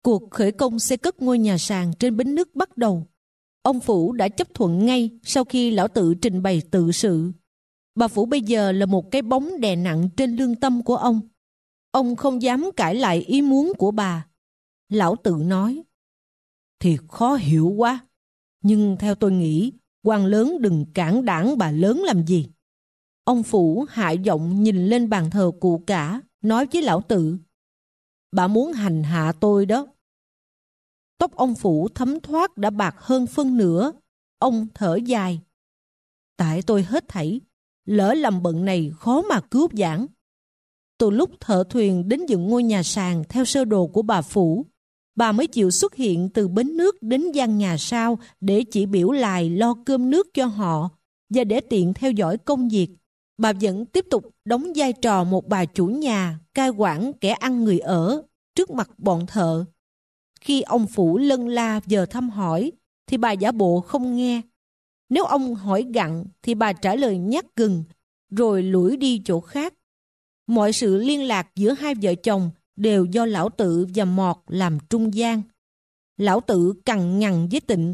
Cuộc khởi công xây cất ngôi nhà sàn trên bến nước bắt đầu. Ông Phủ đã chấp thuận ngay sau khi lão Tự trình bày tự sự. Bà Phủ bây giờ là một cái bóng đè nặng trên lương tâm của ông. Ông không dám cãi lại ý muốn của bà. Lão Tự nói: Thiệt khó hiểu quá, nhưng theo tôi nghĩ, quan lớn đừng cản đảng bà lớn làm gì. Ông Phủ hạ giọng nhìn lên bàn thờ cụ cả, nói với lão Tự: Bà muốn hành hạ tôi đó. Tóc ông Phủ thấm thoát đã bạc hơn phân nửa. Ông thở dài: Tại tôi hết thảy, lỡ làm bận này khó mà cứu vãn. Từ lúc thợ thuyền đến dựng ngôi nhà sàn theo sơ đồ của bà Phủ, bà mới chịu xuất hiện từ bến nước đến gian nhà sau để chỉ biểu lại lo cơm nước cho họ, và để tiện theo dõi công việc, bà vẫn tiếp tục đóng vai trò một bà chủ nhà, cai quản kẻ ăn người ở trước mặt bọn thợ. Khi ông Phủ lân la giờ thăm hỏi thì bà giả bộ không nghe. Nếu ông hỏi gặng thì bà trả lời nhát gừng, rồi lủi đi chỗ khác. Mọi sự liên lạc giữa hai vợ chồng đều do lão Tự và Mọt làm trung gian. Lão Tự cằn nhằn với Tịnh: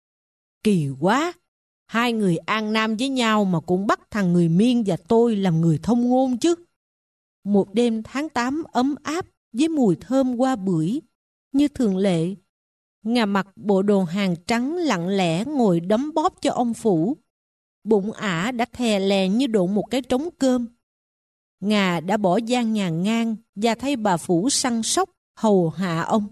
Kỳ quá, hai người an nam với nhau mà cũng bắt thằng người Miên và tôi làm người thông ngôn chứ. Một đêm tháng 8 ấm áp với mùi thơm hoa bưởi, như thường lệ, Ngà mặc bộ đồ hàng trắng lặng lẽ ngồi đấm bóp cho ông Phủ. Bụng ả đã thè lè như độn một cái trống cơm. Ngà đã bỏ gian nhà ngang và thay bà Phủ săn sóc, hầu hạ ông.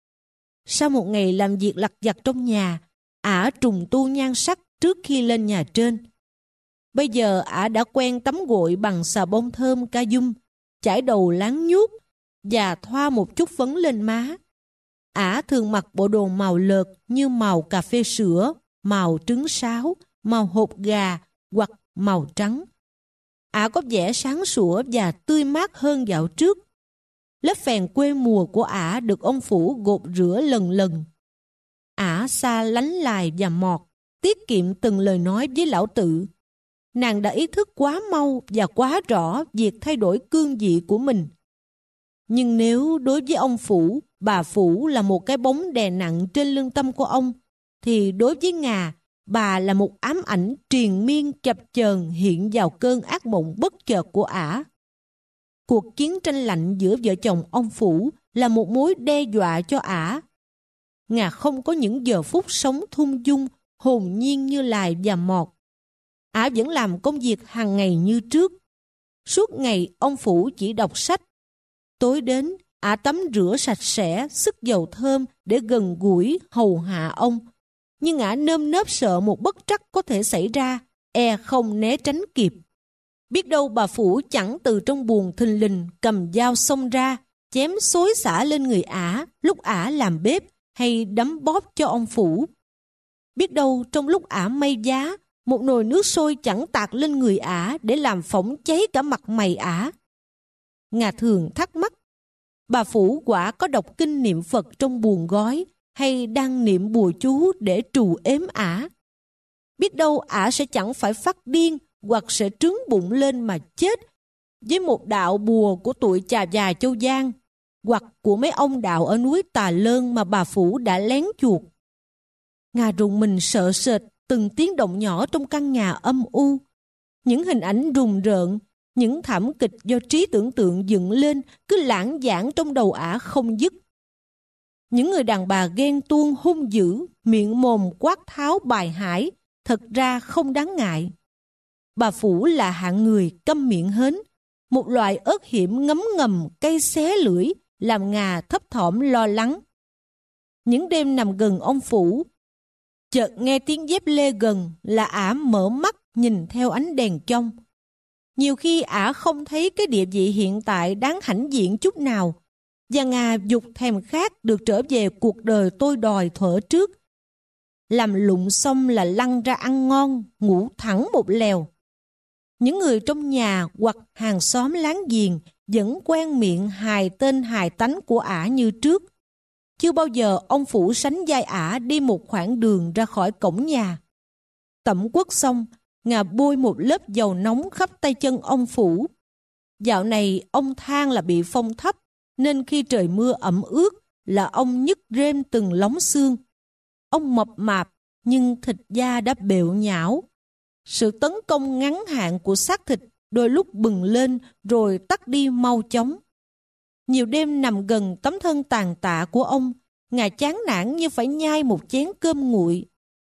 Sau một ngày làm việc lặt vặt trong nhà, ả trùng tu nhan sắc trước khi lên nhà trên. Bây giờ ả đã quen tắm gội bằng xà bông thơm ca dung, chải đầu láng nhuốc và thoa một chút phấn lên má. Ả thường mặc bộ đồ màu lợt như màu cà phê sữa, màu trứng sáo, màu hột gà hoặc màu trắng. Ả có vẻ sáng sủa và tươi mát hơn dạo trước. Lớp phèn quê mùa của ả được ông Phủ gột rửa lần lần. Ả xa lánh Lài và Mọt, tiết kiệm từng lời nói với lão Tự. Nàng đã ý thức quá mau và quá rõ việc thay đổi cương vị của mình. Nhưng nếu đối với ông Phủ, bà Phủ là một cái bóng đè nặng trên lương tâm của ông, thì đối với Ngà, bà là một ám ảnh triền miên chập chờn hiện vào cơn ác mộng bất chợt của ả. Cuộc chiến tranh lạnh giữa vợ chồng ông Phủ là một mối đe dọa cho ả. Ngà không có những giờ phút sống thung dung, hồn nhiên như Lài và Mọt. Ả vẫn làm công việc hàng ngày như trước. Suốt ngày ông Phủ chỉ đọc sách. Tối đến, ả tắm rửa sạch sẽ, sức dầu thơm để gần gũi hầu hạ ông. Nhưng ả nơm nớp sợ một bất trắc có thể xảy ra, không né tránh kịp. Biết đâu bà Phủ chẳng từ trong buồng thình lình cầm dao xông ra, chém xối xả lên người ả lúc ả làm bếp hay đấm bóp cho ông Phủ. Biết đâu trong lúc ả may giá, một nồi nước sôi chẳng tạt lên người ả để làm phỏng cháy cả mặt mày ả. Ngà thường thắc mắc, bà Phủ quả có đọc kinh niệm Phật trong buồng gói hay đang niệm bùa chú để trù ếm ả. Biết đâu ả sẽ chẳng phải phát điên hoặc sẽ trướng bụng lên mà chết với một đạo bùa của tụi chà già Châu Giang hoặc của mấy ông đạo ở núi Tà Lơn mà bà Phủ đã lén chuột. Ngà rùng mình sợ sệt từng tiếng động nhỏ trong căn nhà âm u. Những hình ảnh rùng rợn, những thảm kịch do trí tưởng tượng dựng lên cứ lãng vảng trong đầu ả không dứt. Những người đàn bà ghen tuông hung dữ, miệng mồm quát tháo bài hải, thật ra không đáng ngại. Bà Phủ là hạng người câm miệng hến, một loại ớt hiểm ngấm ngầm cay xé lưỡi, làm Ngà thấp thỏm lo lắng. Những đêm nằm gần ông Phủ, chợt nghe tiếng dép lê gần là ả mở mắt nhìn theo ánh đèn trong. Nhiều khi ả không thấy cái địa vị hiện tại đáng hãnh diện chút nào, và Ngà dục thèm khát được trở về cuộc đời tôi đòi thuở trước. Làm lụng xong là lăn ra ăn ngon, ngủ thẳng một lèo. Những người trong nhà hoặc hàng xóm láng giềng vẫn quen miệng hài tên hài tánh của ả như trước. Chưa bao giờ ông Phủ sánh vai ả đi một khoảng đường ra khỏi cổng nhà. Tẩm quất xong, Ngà bôi một lớp dầu nóng khắp tay chân ông Phủ. Dạo này ông than là bị phong thấp, nên khi trời mưa ẩm ướt, là ông nhức rêm từng lóng xương. Ông mập mạp nhưng thịt da đã bệu nhão. Sự tấn công ngắn hạn của xác thịt đôi lúc bừng lên rồi tắt đi mau chóng. Nhiều đêm nằm gần tấm thân tàn tạ của ông, Ngài chán nản như phải nhai một chén cơm nguội.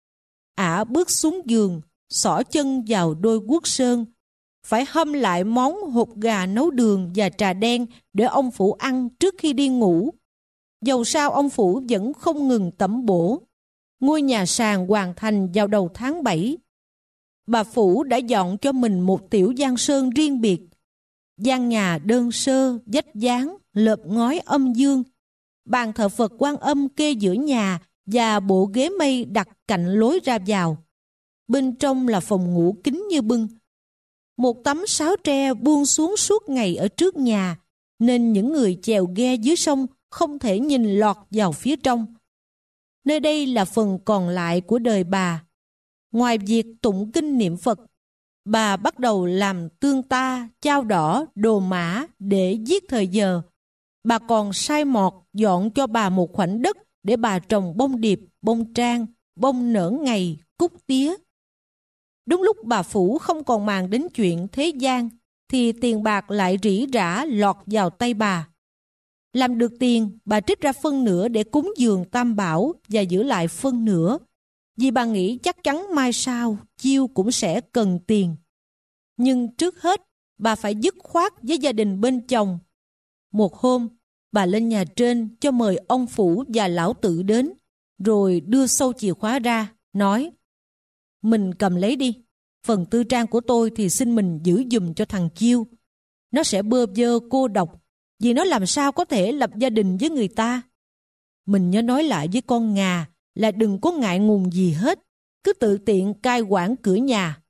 Ả bước xuống giường, xỏ chân vào đôi guốc sơn, phải hâm lại món hột gà nấu đường và trà đen để ông Phủ ăn trước khi đi ngủ. Dầu sao ông Phủ vẫn không ngừng tẩm bổ. Ngôi nhà sàn hoàn thành vào đầu tháng 7. Bà Phủ đã dọn cho mình một tiểu gian sơn riêng biệt. Gian nhà đơn sơ, vách dán, lợp ngói âm dương. Bàn thờ Phật Quan Âm kê giữa nhà và bộ ghế mây đặt cạnh lối ra vào. Bên trong là phòng ngủ kín như bưng. Một tấm sáo tre buông xuống suốt ngày ở trước nhà, nên những người chèo ghe dưới sông không thể nhìn lọt vào phía trong. Nơi đây là phần còn lại của đời bà. Ngoài việc tụng kinh niệm Phật, bà bắt đầu làm tương ta, chao đỏ, đồ mã để giết thời giờ. Bà còn sai mọt dọn cho bà một khoảnh đất để bà trồng bông điệp, bông trang, bông nở ngày, cúc tía. Đúng lúc bà Phủ không còn màng đến chuyện thế gian, thì tiền bạc lại rỉ rả lọt vào tay bà. Làm được tiền, bà trích ra phân nửa để cúng dường Tam Bảo và giữ lại phân nửa, vì bà nghĩ chắc chắn mai sau Chiêu cũng sẽ cần tiền. Nhưng trước hết, bà phải dứt khoát với gia đình bên chồng. Một hôm, bà lên nhà trên cho mời ông Phủ và lão tự đến, rồi đưa sâu chìa khóa ra, nói: "Mình cầm lấy đi, phần tư trang của tôi thì xin mình giữ giùm cho thằng Chiêu. Nó sẽ bơ vơ cô độc, vì nó làm sao có thể lập gia đình với người ta. Mình nhớ nói lại với con Ngà là đừng có ngại ngùng gì hết, cứ tự tiện cai quản cửa nhà."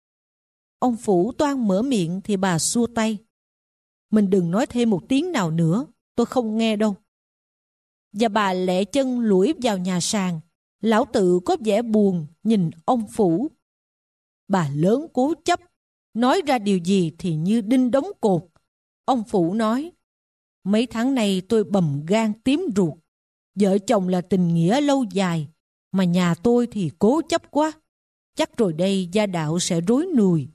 Ông Phủ toan mở miệng thì bà xua tay: "Mình đừng nói thêm một tiếng nào nữa, tôi không nghe đâu." Và bà lẹ chân lủi vào nhà sàn. Lão tự có vẻ buồn nhìn ông Phủ. Bà lớn cố chấp, nói ra điều gì thì như đinh đóng cột. Ông Phủ nói: "Mấy tháng nay tôi bầm gan tím ruột. Vợ chồng là tình nghĩa lâu dài, mà nhà tôi thì cố chấp quá. Chắc rồi đây gia đạo sẽ rối nùi."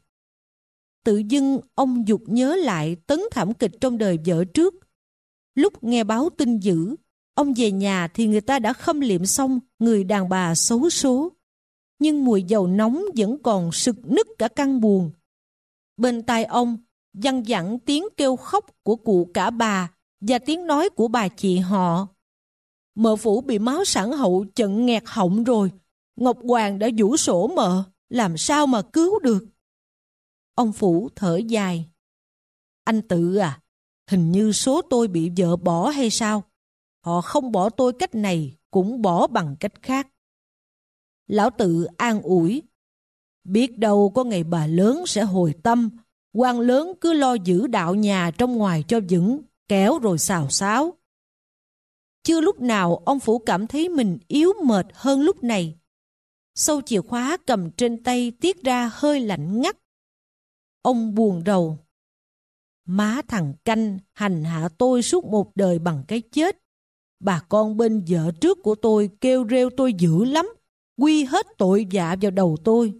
Tự dưng ông dục nhớ lại tấn thảm kịch trong đời vợ trước. Lúc nghe báo tin dữ, ông về nhà thì người ta đã khâm liệm xong người đàn bà xấu số. Nhưng mùi dầu nóng vẫn còn sực nức cả căn buồng. Bên tai ông văng vẳng tiếng kêu khóc của cụ cả bà và tiếng nói của bà chị họ: "Mợ Phủ bị máu sản hậu chận nghẹt họng rồi. Ngọc Hoàng đã vũ sổ mợ, làm sao mà cứu được?" Ông Phủ thở dài: "Anh Tự à, hình như số tôi bị vợ bỏ hay sao? Họ không bỏ tôi cách này cũng bỏ bằng cách khác." Lão Tự an ủi: "Biết đâu có ngày bà lớn sẽ hồi tâm. Quan lớn cứ lo giữ đạo nhà trong ngoài cho vững, kéo rồi xào xáo." Chưa lúc nào ông Phủ cảm thấy mình yếu mệt hơn lúc này. Sâu chìa khóa cầm trên tay tiết ra hơi lạnh ngắt. Ông buồn rầu: "Má thằng Canh hành hạ tôi suốt một đời bằng cái chết. Bà con bên vợ trước của tôi kêu rêu tôi dữ lắm, quy hết tội vạ vào đầu tôi."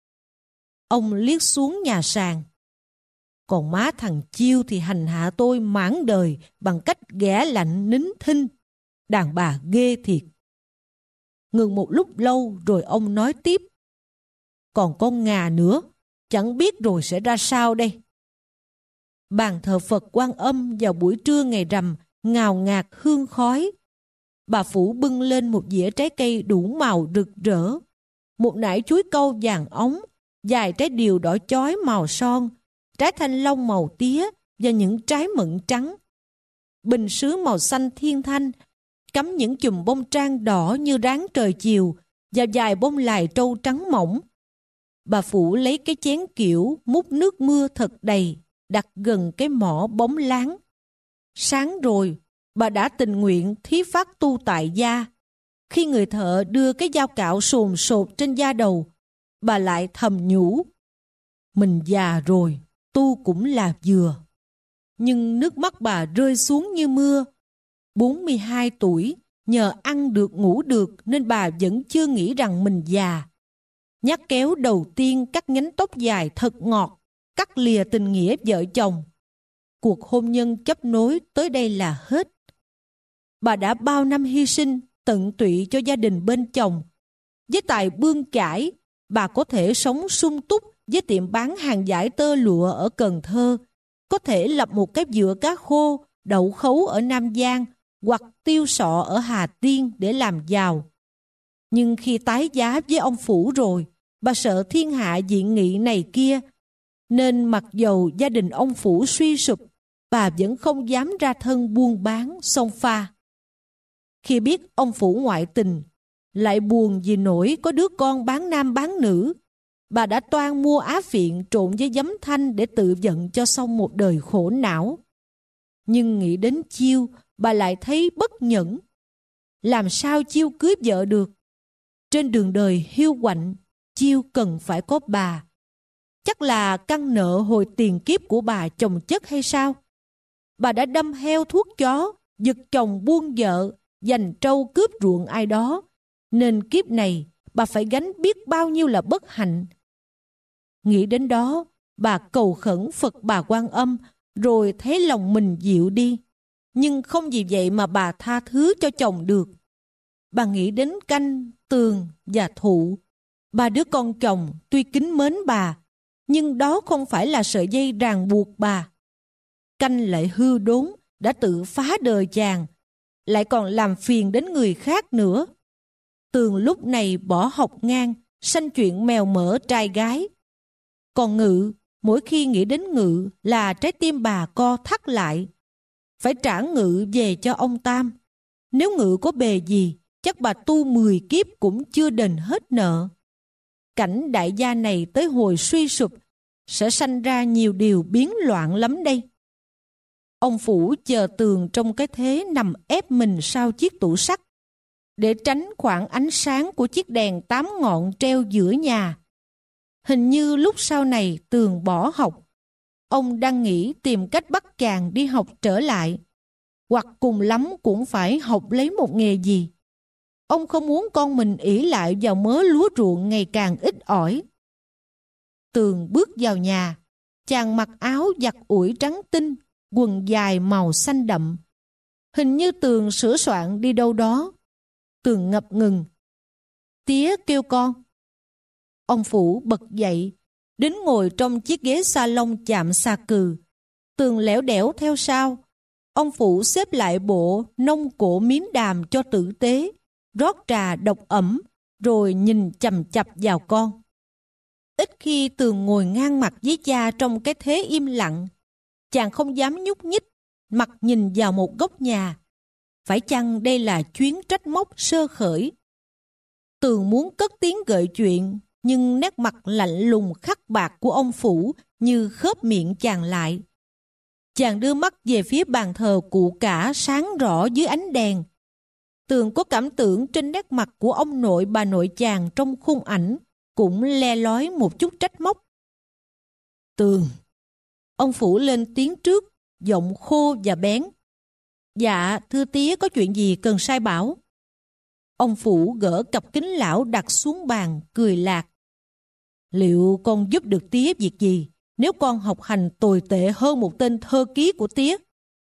Ông liếc xuống nhà sàn: "Còn má thằng Chiêu thì hành hạ tôi mãn đời bằng cách ghẻ lạnh nín thinh. Đàn bà ghê thiệt." Ngừng một lúc lâu rồi ông nói tiếp: "Còn con Ngà nữa, chẳng biết rồi sẽ ra sao đây." Bàn thờ Phật Quan Âm vào buổi trưa ngày rằm ngào ngạt hương khói. Bà Phủ bưng lên một dĩa trái cây đủ màu rực rỡ: một nải chuối câu vàng óng, vài trái điều đỏ chói màu son, trái thanh long màu tía và những trái mận trắng. Bình sứ màu xanh thiên thanh cắm những chùm bông trang đỏ như ráng trời chiều và vài bông lài trâu trắng mỏng. Bà Phủ lấy cái chén kiểu múc nước mưa thật đầy, đặt gần cái mỏ bóng láng. Sáng rồi, bà đã tình nguyện thí phát tu tại gia. Khi người thợ đưa cái dao cạo sồn sột trên da đầu, bà lại thầm nhủ: "Mình già rồi, tu cũng là vừa." Nhưng nước mắt bà rơi xuống như mưa. 42 tuổi, nhờ ăn được ngủ được nên bà vẫn chưa nghĩ rằng mình già. Nhát kéo đầu tiên cắt nhánh tóc dài thật ngọt, cắt lìa tình nghĩa vợ chồng. Cuộc hôn nhân chấp nối tới đây là hết. Bà đã bao năm hy sinh, tận tụy cho gia đình bên chồng. Với tài bươn chải, bà có thể sống sung túc với tiệm bán hàng vải tơ lụa ở Cần Thơ, có thể lập một cái vựa cá khô, đậu khấu ở Nam Giang hoặc tiêu sọ ở Hà Tiên để làm giàu. Nhưng khi tái giá với ông Phủ rồi, bà sợ thiên hạ dị nghị này kia, nên mặc dầu gia đình ông Phủ suy sụp, bà vẫn không dám ra thân buôn bán xông pha. Khi biết ông Phủ ngoại tình, lại buồn vì nỗi có đứa con bán nam bán nữ, bà đã toan mua á phiện trộn với giấm thanh để tự vận cho xong một đời khổ não. Nhưng nghĩ đến Chiêu, bà lại thấy bất nhẫn. Làm sao Chiêu cưới vợ được? Trên đường đời hiu quạnh, Chiêu cần phải có bà. Chắc là căn nợ hồi tiền kiếp của bà chồng chất hay sao? Bà đã đâm heo thuốc chó, giật chồng buông vợ, giành trâu cướp ruộng ai đó, nên kiếp này bà phải gánh biết bao nhiêu là bất hạnh. Nghĩ đến đó, bà cầu khẩn Phật Bà Quan Âm, rồi thấy lòng mình dịu đi. Nhưng không vì vậy mà bà tha thứ cho chồng được. Bà nghĩ đến Canh, Tường và Thụ. Ba đứa con chồng tuy kính mến bà, nhưng đó không phải là sợi dây ràng buộc bà. Canh lại hư đốn, đã tự phá đời chàng, lại còn làm phiền đến người khác nữa. Tường lúc này bỏ học ngang, sanh chuyện mèo mỡ trai gái. Còn Ngự, mỗi khi nghĩ đến Ngự là trái tim bà co thắt lại. Phải trả Ngự về cho ông Tam. Nếu Ngự có bề gì, chắc bà tu 10 kiếp cũng chưa đền hết nợ. Cảnh đại gia này tới hồi suy sụp, sẽ sanh ra nhiều điều biến loạn lắm đây. Ông Phủ chờ Tường trong cái thế nằm ép mình sau chiếc tủ sắt, để tránh khoảng ánh sáng của chiếc đèn 8 ngọn treo giữa nhà. Hình như lúc sau này Tường bỏ học, ông đang nghĩ tìm cách bắt chàng đi học trở lại, hoặc cùng lắm cũng phải học lấy một nghề gì. Ông không muốn con mình ỷ lại vào mớ lúa ruộng ngày càng ít ỏi. Tường bước vào nhà, chàng mặc áo giặt ủi trắng tinh, quần dài màu xanh đậm. Hình như Tường sửa soạn đi đâu đó. Tường ngập ngừng. Tía kêu con. Ông Phủ bật dậy, đến ngồi trong chiếc ghế salon chạm xà cừ. Tường lẻo đẻo theo sau. Ông Phủ xếp lại bộ nông cổ miếng đàm cho tử tế, rót trà độc ẩm, rồi nhìn chằm chằm vào con. Ít khi Tường ngồi ngang mặt với cha trong cái thế im lặng. Chàng không dám nhúc nhích, mặt nhìn vào một góc nhà. Phải chăng đây là chuyến trách móc sơ khởi? Tường muốn cất tiếng gợi chuyện, nhưng nét mặt lạnh lùng khắc bạc của ông Phủ như khớp miệng chàng lại. Chàng đưa mắt về phía bàn thờ cụ cả sáng rõ dưới ánh đèn. Tường có cảm tưởng trên nét mặt của ông nội bà nội chàng trong khung ảnh cũng le lói một chút trách móc. Tường. Ông Phủ lên tiếng trước, giọng khô và bén. Dạ, thưa tía, có chuyện gì cần sai bảo? Ông Phủ gỡ cặp kính lão đặt xuống bàn, cười lạc. Liệu con giúp được tía việc gì nếu con học hành tồi tệ hơn một tên thơ ký của tía?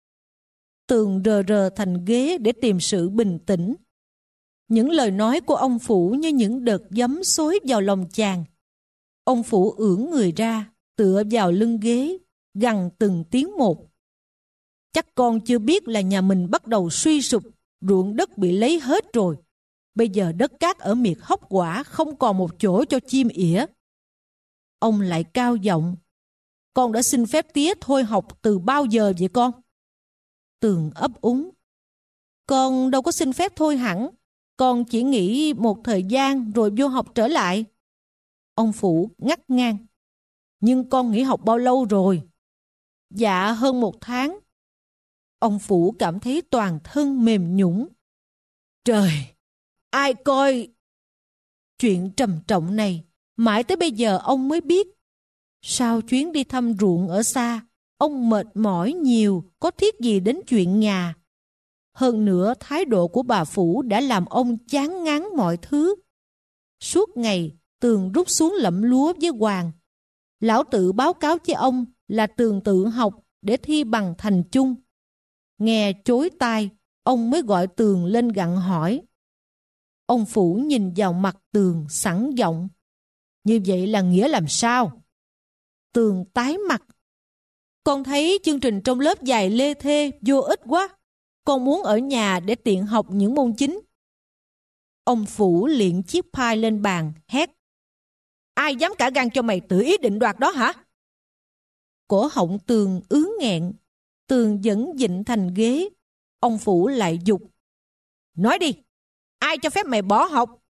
Tường rờ rờ thành ghế để tìm sự bình tĩnh. Những lời nói của ông Phủ như những đợt giấm xối vào lòng chàng. Ông Phủ ưỡn người ra, tựa vào lưng ghế, gằn từng tiếng một. Chắc con chưa biết là nhà mình bắt đầu suy sụp, ruộng đất bị lấy hết rồi. Bây giờ đất cát ở miệt Hóc Quả không còn một chỗ cho chim ỉa. Ông lại cao giọng. Con đã xin phép tía thôi học từ bao giờ vậy con? Tường ấp úng. Con đâu có xin phép thôi hẳn. Con chỉ nghỉ một thời gian rồi vô học trở lại. Ông Phủ ngắt ngang. Nhưng con nghỉ học bao lâu rồi? Dạ hơn 1 tháng. Ông Phủ cảm thấy toàn thân mềm nhũn. Trời, ai coi? Chuyện trầm trọng này, mãi tới bây giờ ông mới biết. Sau chuyến đi thăm ruộng ở xa, ông mệt mỏi nhiều, có thiết gì đến chuyện nhà. Hơn nữa, thái độ của bà Phủ đã làm ông chán ngán mọi thứ. Suốt ngày, Tường rút xuống lẫm lúa với Hoàng. Lão tự báo cáo với ông là Tường tự học để thi bằng thành chung. Nghe chối tai, ông mới gọi Tường lên gặng hỏi. Ông Phủ nhìn vào mặt Tường sẵn giọng. Như vậy là nghĩa làm sao? Tường tái mặt. Con thấy chương trình trong lớp dài lê thê, vô ích quá. Con muốn ở nhà để tiện học những môn chính. Ông Phủ liệng chiếc pie lên bàn, hét. Ai dám cả gan cho mày tự ý định đoạt đó hả? Cổ họng Tường ứ nghẹn. Tường vẫn dịnh thành ghế. Ông Phủ lại giục. Nói đi, ai cho phép mày bỏ học?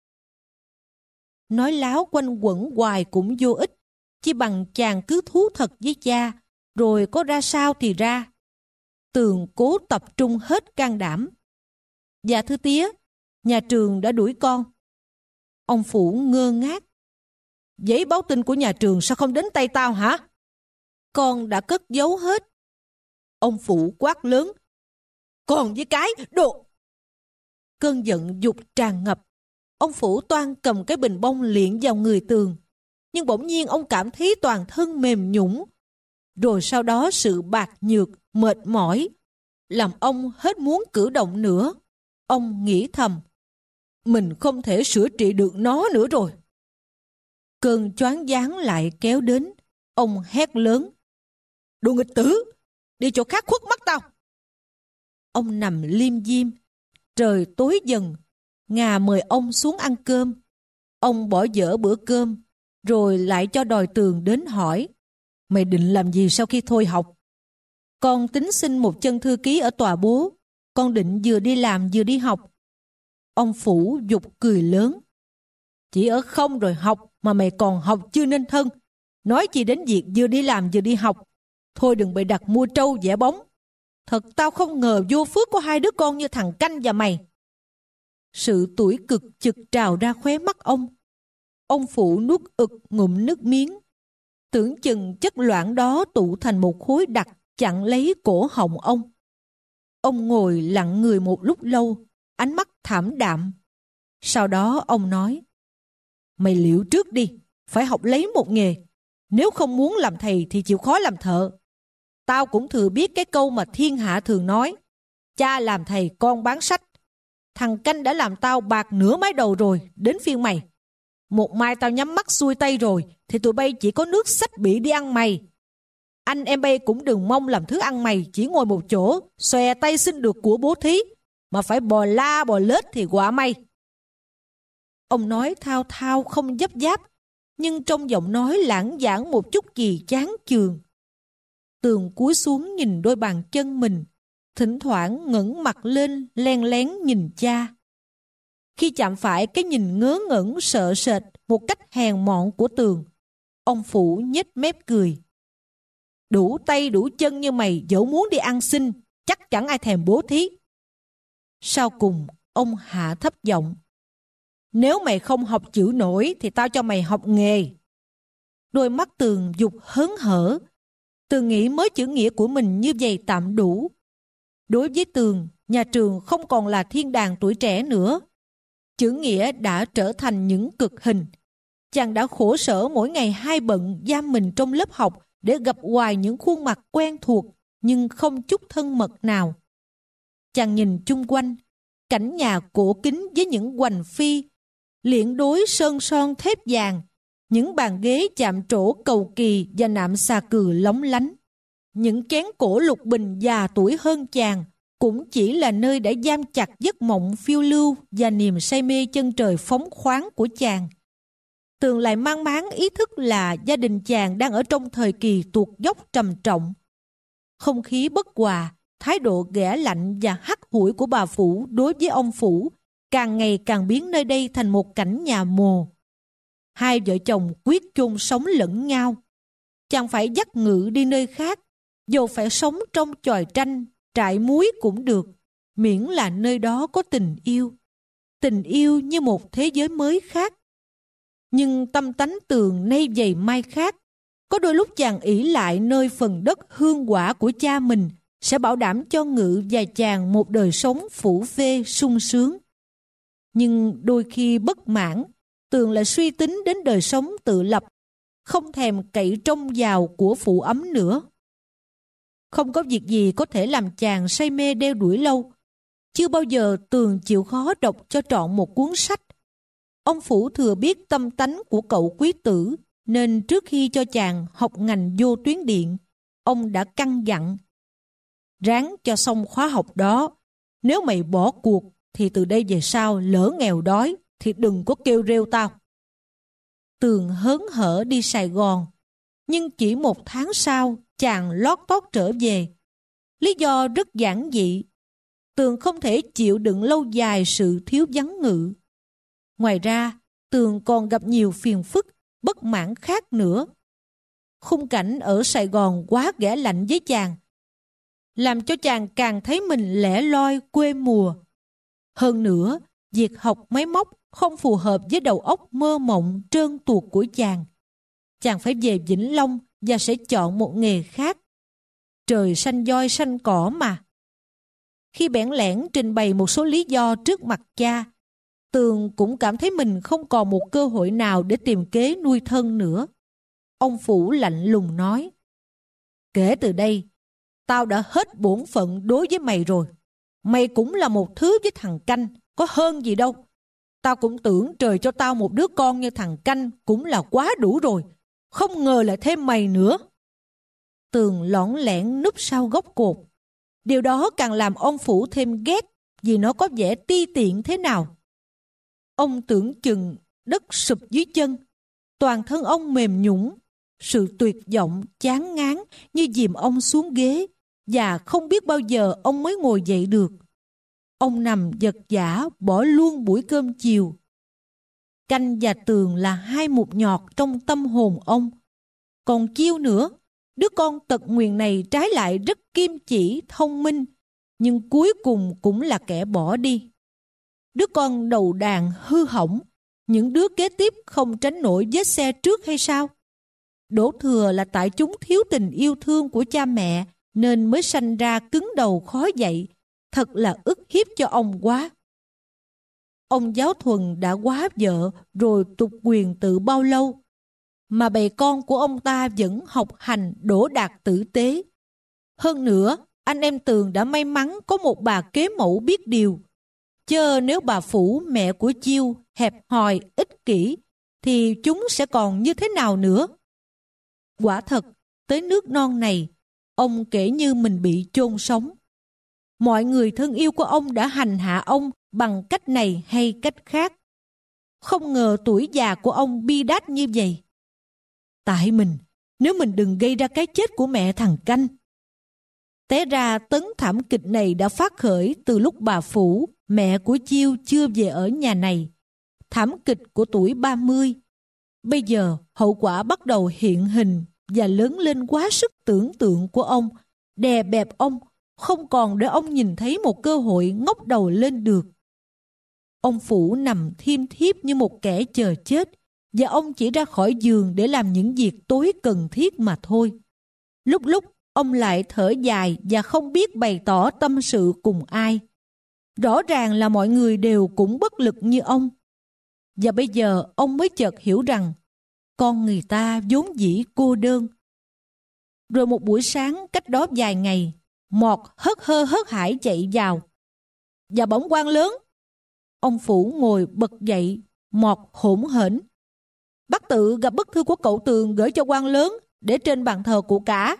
Nói láo quanh quẩn hoài cũng vô ích. Chỉ bằng chàng cứ thú thật với cha, rồi có ra sao thì ra. Tường cố tập trung hết can đảm. Dạ thưa tía, nhà trường đã đuổi con. Ông Phủ ngơ ngác. Giấy báo tin của nhà trường sao không đến tay tao hả? Con đã cất giấu hết. Ông Phủ quát lớn. Còn với cái đồ! Cơn giận dục tràn ngập. Ông Phủ toan cầm cái bình bông liệng vào người Tường. Nhưng bỗng nhiên ông cảm thấy toàn thân mềm nhũn. Rồi sau đó sự bạc nhược, mệt mỏi làm ông hết muốn cử động nữa. Ông nghĩ thầm. Mình không thể sửa trị được nó nữa rồi. Cơn choáng váng lại kéo đến. Ông hét lớn. Đồ nghịch tử! Đi chỗ khác khuất mắt tao! Ông nằm liêm diêm. Trời tối dần. Ngà mời ông xuống ăn cơm. Ông bỏ dở bữa cơm, rồi lại cho đòi Tường đến hỏi. Mày định làm gì sau khi thôi học? Con tính xin một chân thư ký ở tòa bố. Con định vừa đi làm vừa đi học. Ông Phủ giục cười lớn. Chỉ ở không rồi học mà mày còn học chưa nên thân. Nói chi đến việc vừa đi làm vừa đi học. Thôi đừng bày đặt mua trâu vẽ bóng. Thật tao không ngờ vô phước có hai đứa con như thằng Canh và mày. Sự tủi cực chực trào ra khóe mắt ông. Ông Phủ nuốt ực ngụm nước miếng. Tưởng chừng chất loãng đó tụ thành một khối đặc chặn lấy cổ họng ông. Ông ngồi lặng người một lúc lâu, ánh mắt thảm đạm. Sau đó ông nói. Mày liệu trước đi, phải học lấy một nghề. Nếu không muốn làm thầy thì chịu khó làm thợ. Tao cũng thừa biết cái câu mà thiên hạ thường nói. Cha làm thầy con bán sách. Thằng Canh đã làm tao bạc nửa mái đầu rồi, đến phiên mày. Một mai tao nhắm mắt xuôi tay rồi thì tụi bay chỉ có nước xách bị đi ăn mày. Anh em bay cũng đừng mong làm thứ ăn mày chỉ ngồi một chỗ, xòe tay xin được của bố thí, mà phải bò la bò lết thì quả may. Ông nói thao thao không dấp giáp, nhưng trong giọng nói lãng giảng một chút gì chán chường. Tường cúi xuống nhìn đôi bàn chân mình, thỉnh thoảng ngẩng mặt lên len lén nhìn cha. Khi chạm phải cái nhìn ngớ ngẩn sợ sệt một cách hèn mọn của Tường, ông Phủ nhếch mép cười. Đủ tay đủ chân như mày dẫu muốn đi ăn xin, chắc chẳng ai thèm bố thí. Sau cùng, ông hạ thấp giọng. Nếu mày không học chữ nổi thì tao cho mày học nghề. Đôi mắt Tường dục hớn hở. Tường nghĩ mới chữ nghĩa của mình như vậy tạm đủ. Đối với Tường, nhà trường không còn là thiên đàng tuổi trẻ nữa. Chữ nghĩa đã trở thành những cực hình. Chàng đã khổ sở mỗi ngày hai bận giam mình trong lớp học để gặp hoài những khuôn mặt quen thuộc nhưng không chút thân mật nào. Chàng nhìn chung quanh, cảnh nhà cổ kính với những hoành phi, liễn đối sơn son thép vàng, những bàn ghế chạm trổ cầu kỳ và nạm xà cừ lóng lánh. Những chén cổ lục bình già tuổi hơn chàng cũng chỉ là nơi để giam chặt giấc mộng phiêu lưu và niềm say mê chân trời phóng khoáng của chàng. Tường lại mang máng ý thức là gia đình chàng đang ở trong thời kỳ tuột dốc trầm trọng. Không khí bất hòa, thái độ ghẻ lạnh và hắt hủi của bà Phủ đối với ông Phủ càng ngày càng biến nơi đây thành một cảnh nhà mồ. Hai vợ chồng quyết chung sống lẫn nhau. Chàng phải dắt ngự đi nơi khác, dù phải sống trong chòi tranh, trại muối cũng được, miễn là nơi đó có tình yêu. Tình yêu như một thế giới mới khác. Nhưng tâm tánh Tường nay vầy mai khác. Có đôi lúc chàng ỷ lại nơi phần đất hương quả của cha mình sẽ bảo đảm cho Ngự và chàng một đời sống phủ phê sung sướng. Nhưng đôi khi bất mãn, Tường lại suy tính đến đời sống tự lập, không thèm cậy trông vào của phụ ấm nữa. Không có việc gì có thể làm chàng say mê đeo đuổi lâu. Chưa bao giờ Tường chịu khó đọc cho trọn một cuốn sách. Ông Phủ thừa biết tâm tánh của cậu quý tử, nên trước khi cho chàng học ngành vô tuyến điện, ông đã căn dặn: ráng cho xong khóa học đó. Nếu mày bỏ cuộc thì từ đây về sau lỡ nghèo đói thì đừng có kêu rêu tao. Tường hớn hở đi Sài Gòn, nhưng chỉ 1 tháng sau chàng lót tót trở về. Lý do rất giản dị: Tường không thể chịu đựng lâu dài sự thiếu vắng Ngự. Ngoài ra, Tường còn gặp nhiều phiền phức, bất mãn khác nữa. Khung cảnh ở Sài Gòn quá ghẻ lạnh với chàng, làm cho chàng càng thấy mình lẻ loi quê mùa. Hơn nữa, việc học máy móc không phù hợp với đầu óc mơ mộng trơn tuột của chàng. Chàng phải về Vĩnh Long và sẽ chọn một nghề khác. Trời xanh voi xanh cỏ mà. Khi bẽn lẽn trình bày một số lý do trước mặt cha, Tường cũng cảm thấy mình không còn một cơ hội nào để tìm kế nuôi thân nữa. Ông Phủ lạnh lùng nói: kể từ đây, tao đã hết bổn phận đối với mày rồi. Mày cũng là một thứ với thằng Canh, có hơn gì đâu. Tao cũng tưởng trời cho tao một đứa con như thằng Canh cũng là quá đủ rồi. Không ngờ lại thêm mày nữa. Tường lõng lẻn núp sau gốc cột. Điều đó càng làm ông Phủ thêm ghét, vì nó có vẻ ti tiện thế nào. Ông tưởng chừng đất sụp dưới chân. Toàn thân ông mềm nhũn, sự tuyệt vọng chán ngán như dìm ông xuống ghế, và không biết bao giờ ông mới ngồi dậy được. Ông nằm vật vã bỏ luôn buổi cơm chiều. Canh và Tường là hai mụt nhọt trong tâm hồn ông. Còn Chiêu nữa, đứa con tật nguyền này trái lại rất kim chỉ, thông minh, nhưng cuối cùng cũng là kẻ bỏ đi. Đứa con đầu đàn hư hỏng, những đứa kế tiếp không tránh nổi vết xe trước hay sao? Đổ thừa là tại chúng thiếu tình yêu thương của cha mẹ nên mới sanh ra cứng đầu khó dậy. Thật là ức hiếp cho ông quá. Ông Giáo Thuần đã quá vợ rồi tục quyền tự bao lâu, mà bầy con của ông ta vẫn học hành đỗ đạt tử tế. Hơn nữa, anh em Tường đã may mắn có một bà kế mẫu biết điều. Chớ nếu bà Phủ, mẹ của Chiêu, hẹp hòi, ích kỷ, thì chúng sẽ còn như thế nào nữa? Quả thật, tới nước non này, ông kể như mình bị chôn sống. Mọi người thân yêu của ông đã hành hạ ông bằng cách này hay cách khác. Không ngờ tuổi già của ông bi đát như vậy. Tại mình, nếu mình đừng gây ra cái chết của mẹ thằng Canh. Té ra tấn thảm kịch này đã phát khởi từ lúc bà Phủ, mẹ của Chiêu chưa về ở nhà này. Thảm kịch của tuổi 30. Bây giờ hậu quả bắt đầu hiện hình và lớn lên quá sức tưởng tượng của ông, đè bẹp ông, không còn để ông nhìn thấy một cơ hội ngóc đầu lên được. Ông Phủ nằm thiêm thiếp như một kẻ chờ chết, và ông chỉ ra khỏi giường để làm những việc tối cần thiết mà thôi. Lúc lúc ông lại thở dài và không biết bày tỏ tâm sự cùng ai. Rõ ràng là mọi người đều cũng bất lực như ông. Và bây giờ ông mới chợt hiểu rằng con người ta vốn dĩ cô đơn. Rồi một buổi sáng cách đó vài ngày, Mọt hớt hơ hớt hải chạy vào. Và bẩm quan lớn. Ông Phủ ngồi bật dậy, Mọt hỗn hển: Bác Tự gặp bức thư của cậu Tường gửi cho quan lớn để trên bàn thờ cụ cả.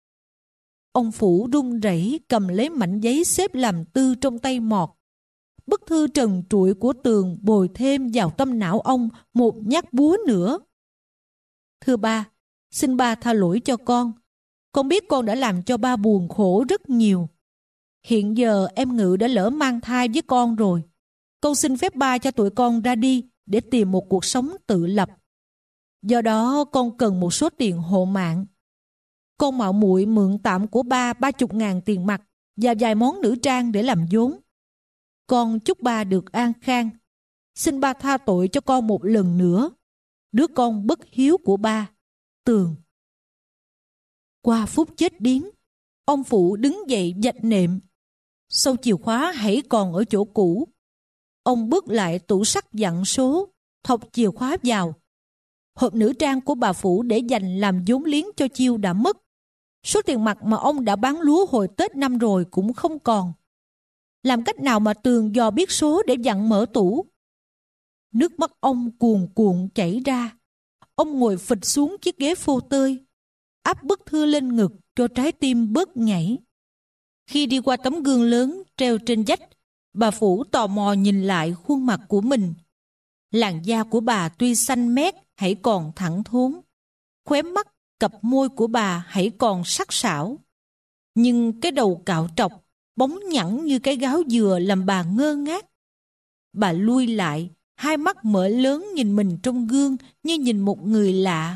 Ông Phủ run rẩy cầm lấy mảnh giấy xếp làm tư trong tay Mọt. Bức thư trần trụi của Tường bồi thêm vào tâm não ông một nhát búa nữa. Thưa ba, xin ba tha lỗi cho con. Con biết con đã làm cho ba buồn khổ rất nhiều. Hiện giờ em Ngự đã lỡ mang thai với con rồi. Con xin phép ba cho tụi con ra đi để tìm một cuộc sống tự lập. Do đó con cần một số tiền hộ mạng. Con mạo muội mượn tạm của ba 30.000 tiền mặt và vài món nữ trang để làm vốn. Con chúc ba được an khang. Xin ba tha tội cho con một lần nữa. Đứa con bất hiếu của ba, Tường. Qua phút chết điếng, Ông Phủ đứng dậy vạch nệm. Sâu chìa khóa hãy còn ở chỗ cũ. Ông bước lại tủ sắt dặn số, thọc chìa khóa vào. Hộp nữ trang của bà Phủ để dành làm vốn liếng cho Chiêu đã mất. Số tiền mặt mà ông đã bán lúa hồi Tết năm rồi cũng không còn. Làm cách nào mà Tường dò biết số để dặn mở tủ? Nước mắt ông cuồn cuộn chảy ra. Ông ngồi phịch xuống chiếc ghế phô tơi, áp bức thư lên ngực cho trái tim bớt nhảy. Khi đi qua tấm gương lớn treo trên vách, bà Phủ tò mò nhìn lại khuôn mặt của mình. Làn da của bà tuy xanh mét hãy còn thẳng thắn, khóe mắt, cặp môi của bà hãy còn sắc sảo. Nhưng cái đầu cạo trọc, bóng nhẵn như cái gáo dừa làm bà ngơ ngác. Bà lui lại, hai mắt mở lớn nhìn mình trong gương như nhìn một người lạ.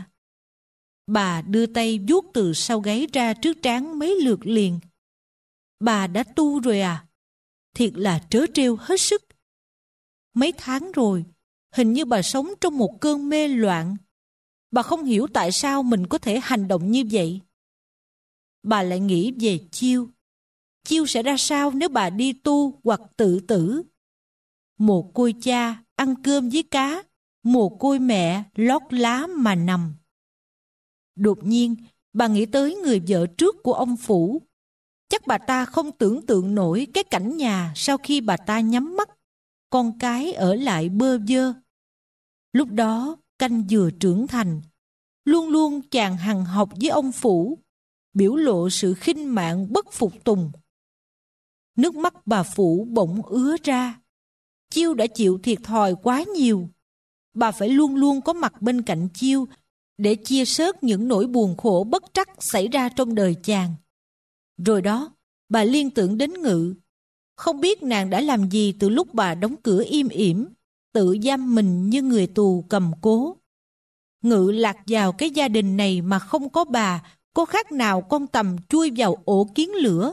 Bà đưa tay vuốt từ sau gáy ra trước trán mấy lượt liền. Bà đã tu rồi à? Thiệt là trớ trêu hết sức. Mấy tháng rồi, hình như bà sống trong một cơn mê loạn. Bà không hiểu tại sao mình có thể hành động như vậy. Bà lại nghĩ về Chiêu. Chiêu sẽ ra sao nếu bà đi tu hoặc tự tử? Mồ côi cha ăn cơm với cá, mồ côi mẹ lót lá mà nằm. Đột nhiên, bà nghĩ tới người vợ trước của ông Phủ. Chắc bà ta không tưởng tượng nổi cái cảnh nhà sau khi bà ta nhắm mắt, con cái ở lại bơ vơ. Lúc đó, Canh vừa trưởng thành. Luôn luôn chàng hằn học với ông Phủ, biểu lộ sự khinh mạng bất phục tùng. Nước mắt bà Phủ bỗng ứa ra. Chiêu đã chịu thiệt thòi quá nhiều. Bà phải luôn luôn có mặt bên cạnh Chiêu để chia sớt những nỗi buồn khổ bất trắc xảy ra trong đời chàng. Rồi đó, bà liên tưởng đến Ngự. Không biết nàng đã làm gì từ lúc bà đóng cửa im ỉm, tự giam mình như người tù cầm cố. Ngự lạc vào cái gia đình này mà không có bà, có khác nào con tằm chui vào ổ kiến lửa.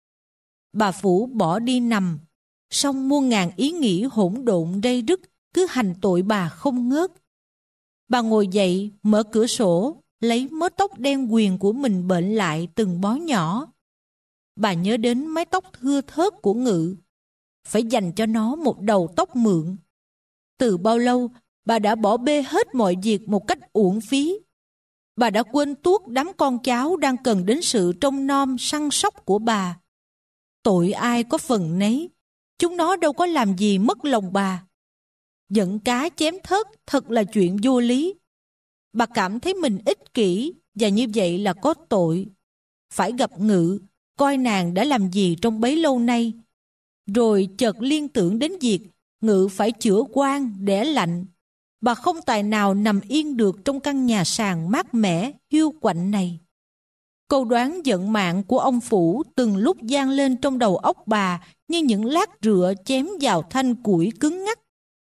Bà Phủ bỏ đi nằm, song muôn ngàn ý nghĩ hỗn độn day dứt cứ hành tội bà không ngớt. Bà ngồi dậy, mở cửa sổ, lấy mớ tóc đen quyền của mình bệnh lại từng bó nhỏ. Bà nhớ đến mái tóc thưa thớt của Ngự, phải dành cho nó một đầu tóc mượn. Từ bao lâu, bà đã bỏ bê hết mọi việc một cách uổng phí. Bà đã quên tuốt đám con cháu đang cần đến sự trông nom săn sóc của bà. Tội ai có phần nấy, chúng nó đâu có làm gì mất lòng bà. Giận cá chém thớt thật là chuyện vô lý. Bà cảm thấy mình ích kỷ và như vậy là có tội. Phải gặp Ngự, coi nàng đã làm gì trong bấy lâu nay. Rồi chợt liên tưởng đến việc Ngự phải chữa quan, đẻ lạnh. Bà không tài nào nằm yên được trong căn nhà sàn mát mẻ, hiu quạnh này. Câu đoán vận mạng của ông Phủ từng lúc vang lên trong đầu óc bà như những lát rựa chém vào thanh củi cứng ngắc.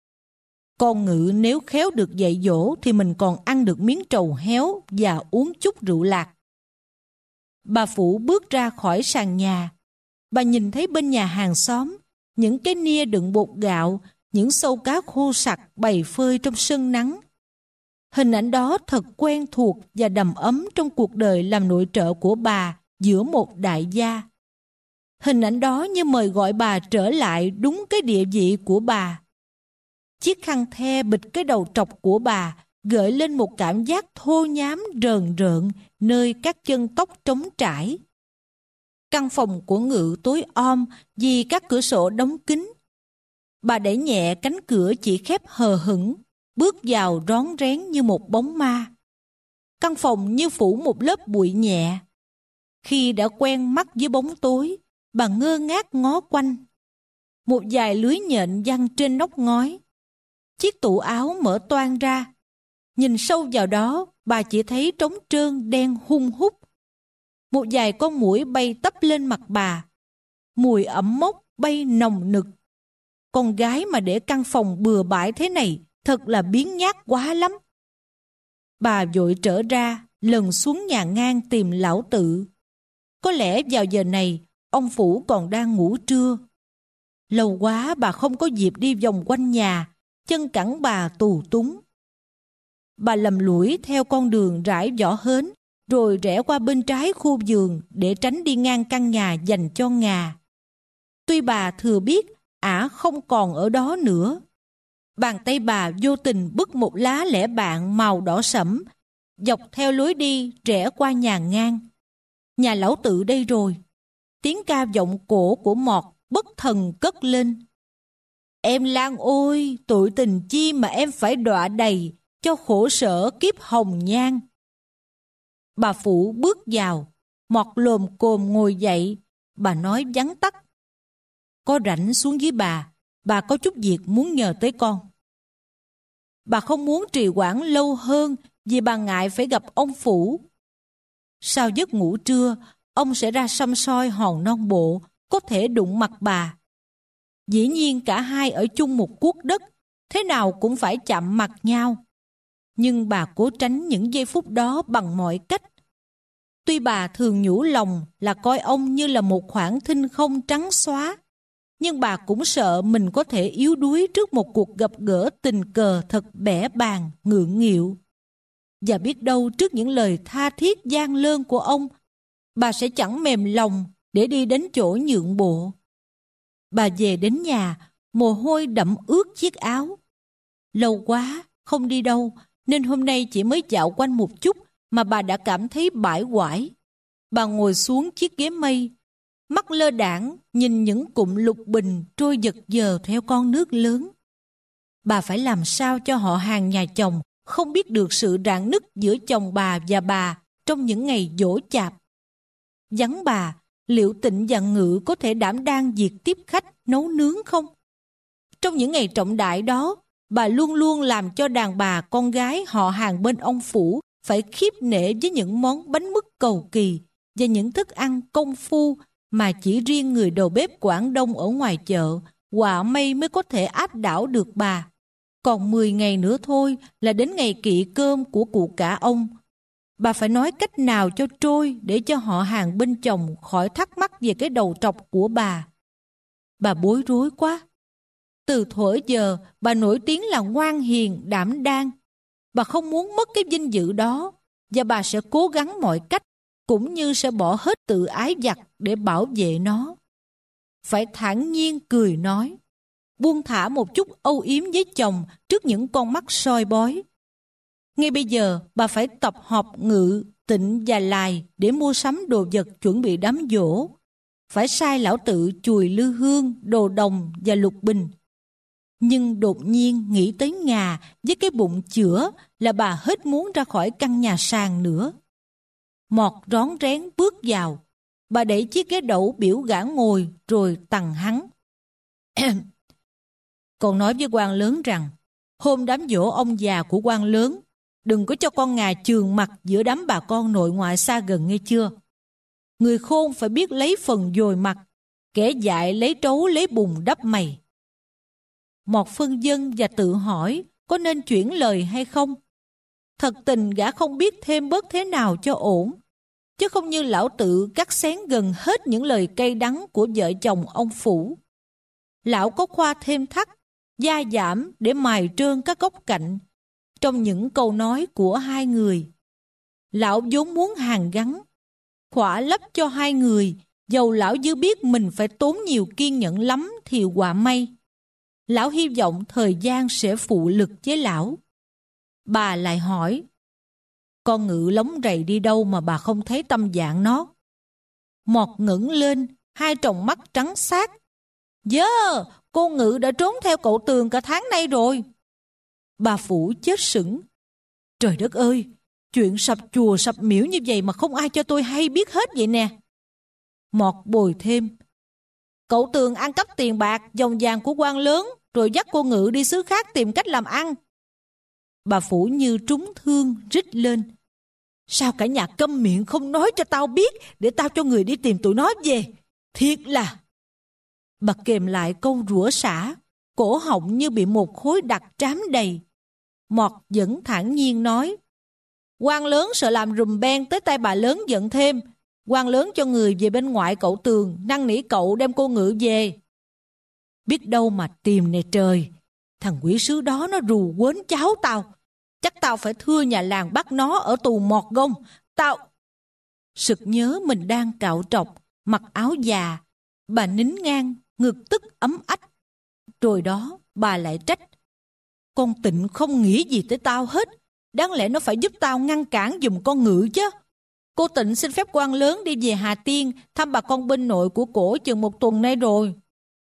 Con Ngự nếu khéo được dạy dỗ thì mình còn ăn được miếng trầu héo và uống chút rượu lạc. Bà Phủ bước ra khỏi sàn nhà. Bà nhìn thấy bên nhà hàng xóm, những cái nia đựng bột gạo, những xâu cá khô sặc bày phơi trong sân nắng. Hình ảnh đó thật quen thuộc và đầm ấm trong cuộc đời làm nội trợ của bà giữa một đại gia. Hình ảnh đó như mời gọi bà trở lại đúng cái địa vị của bà. Chiếc khăn the bịt cái đầu trọc của bà gợi lên một cảm giác thô nhám rờn rợn nơi các chân tóc trống trải. Căn phòng của Ngự tối om vì các cửa sổ đóng kín. Bà đẩy nhẹ cánh cửa chỉ khép hờ hững, bước vào rón rén như một bóng ma. Căn phòng như phủ một lớp bụi nhẹ. Khi đã quen mắt với bóng tối, bà ngơ ngác ngó quanh. Một vài lưới nhện giăng trên nóc ngói. Chiếc tủ áo mở toang ra. Nhìn sâu vào đó, bà chỉ thấy trống trơn đen hun hút. Một vài con muỗi bay tấp lên mặt bà. Mùi ẩm mốc bay nồng nực. Con gái mà để căn phòng bừa bãi thế này thật là biếng nhác quá lắm. Bà vội trở ra, lần xuống nhà ngang tìm lão Tự. Có lẽ vào giờ này, ông Phủ còn đang ngủ trưa. Lâu quá bà không có dịp đi vòng quanh nhà, chân cẳng bà tù túng. Bà lầm lũi theo con đường rải vỏ hến, rồi rẽ qua bên trái khu vườn để tránh đi ngang căn nhà dành cho ngà. Tuy bà thừa biết ả không còn ở đó nữa. Bàn tay bà vô tình bứt một lá lẻ bạn màu đỏ sẫm, dọc theo lối đi rẽ qua nhà ngang. Nhà lão tự đây rồi. Tiếng ca vọng cổ của Mọt bất thần cất lên. Em Lan ôi, tội tình chi mà em phải đọa đầy cho khổ sở kiếp hồng nhan. Bà Phủ bước vào, Mọt lồm cồm ngồi dậy, bà nói vắn tắt. Có rảnh xuống dưới bà có chút việc muốn nhờ tới con. Bà không muốn trì hoãn lâu hơn vì bà ngại phải gặp ông Phủ. Sau giấc ngủ trưa, ông sẽ ra săm soi hòn non bộ, có thể đụng mặt bà. Dĩ nhiên cả hai ở chung một cuốc đất, thế nào cũng phải chạm mặt nhau. Nhưng bà cố tránh những giây phút đó bằng mọi cách. Tuy bà thường nhủ lòng là coi ông như là một khoảng thinh không trắng xóa, nhưng bà cũng sợ mình có thể yếu đuối trước một cuộc gặp gỡ tình cờ thật bẽ bàng, ngượng nghịu. Và biết đâu trước những lời tha thiết van lơn của ông, bà sẽ chẳng mềm lòng để đi đến chỗ nhượng bộ. Bà về đến nhà, mồ hôi đẫm ướt chiếc áo. Lâu quá, không đi đâu, nên hôm nay chỉ mới dạo quanh một chút mà bà đã cảm thấy bãi quải. Bà ngồi xuống chiếc ghế mây, mắt lơ đãng nhìn những cụm lục bình trôi giật giờ theo con nước lớn. Bà phải làm sao cho họ hàng nhà chồng không biết được sự rạn nứt giữa chồng bà và bà trong những ngày giỗ chạp. Vắng bà, liệu Tịnh và Ngự có thể đảm đang việc tiếp khách nấu nướng không? Trong những ngày trọng đại đó, bà luôn luôn làm cho đàn bà con gái họ hàng bên ông Phủ phải khiếp nể với những món bánh mứt cầu kỳ và những thức ăn công phu mà chỉ riêng người đầu bếp Quảng Đông ở ngoài chợ, họa may mới có thể áp đảo được bà. Còn 10 ngày nữa thôi là đến ngày kỵ cơm của cụ cả ông. Bà phải nói cách nào cho trôi để cho họ hàng bên chồng khỏi thắc mắc về cái đầu trọc của bà. Bà bối rối quá. Từ thuở giờ, bà nổi tiếng là ngoan hiền, đảm đang. Bà không muốn mất cái vinh dự đó, và bà sẽ cố gắng mọi cách, cũng như sẽ bỏ hết tự ái vặt để bảo vệ nó. Phải thản nhiên cười nói, buông thả một chút âu yếm với chồng trước những con mắt soi bói. Ngay bây giờ, bà phải tập họp Ngự, Tịnh và Lài để mua sắm đồ vật chuẩn bị đám giỗ. Phải sai lão tự chùi lư hương, đồ đồng và lục bình. Nhưng đột nhiên nghĩ tới Ngà với cái bụng chữa là bà hết muốn ra khỏi căn nhà sàn nữa. Mọt rón rén bước vào. Bà đẩy chiếc ghế đẩu biểu gã ngồi rồi tằng hắn. Con nói với quan lớn rằng hôm đám giỗ ông già của quan lớn, đừng có cho con Ngà chườn mặt giữa đám bà con nội ngoại xa gần nghe chưa. Người khôn phải biết lấy phần dồi mặt, kẻ dại lấy trấu lấy bùn đắp mày. Mọt phân vân và tự hỏi có nên chuyển lời hay không. Thật tình gã không biết thêm bớt thế nào cho ổn, chứ không như lão tự cắt xén gần hết những lời cay đắng của vợ chồng ông Phủ. Lão có khoa thêm thắt, gia giảm để mài trơn các góc cạnh trong những câu nói của hai người. Lão vốn muốn hàn gắn, khỏa lấp cho hai người, dầu lão dư biết mình phải tốn nhiều kiên nhẫn lắm thì họa may. Lão hy vọng thời gian sẽ phụ lực với lão. Bà lại hỏi, con Ngự lóng rầy đi đâu mà bà không thấy tâm dạng nó? Mọt ngẩng lên, hai tròng mắt trắng xác. Dơ, cô Ngự đã trốn theo cậu Tường cả tháng nay rồi. Bà Phủ chết sững. Trời đất ơi, chuyện sập chùa sập miễu như vậy mà không ai cho tôi hay biết hết vậy nè. Mọt bồi thêm, cậu Tường ăn cắp tiền bạc, vòng vàng của quan lớn, rồi dắt cô Ngự đi xứ khác tìm cách làm ăn. Bà Phủ như trúng thương rít lên. Sao cả nhà câm miệng không nói cho tao biết để tao cho người đi tìm tụi nó về? Thiệt là... Bà kèm lại câu rủa xả, cổ họng như bị một khối đặc trám đầy. Mọt vẫn thản nhiên nói, quan lớn sợ làm rùm beng tới tay bà lớn giận thêm. Quan lớn cho người về bên ngoại cậu Tường, năn nỉ cậu đem cô Ngự về. Biết đâu mà tìm nè trời, thằng quỷ sứ đó nó rù quến cháu tao. Chắc tao phải thưa nhà làng bắt nó ở tù Mọt Gông. Sực nhớ mình đang cạo trọc, mặc áo già. Bà nín ngang, ngực tức ấm ách. Rồi đó, bà lại trách. Con Tịnh không nghĩ gì tới tao hết. Đáng lẽ nó phải giúp tao ngăn cản giùm con Ngự chứ. Cô Tịnh xin phép quan lớn đi về Hà Tiên thăm bà con bên nội của cổ chừng 1 tuần nay rồi.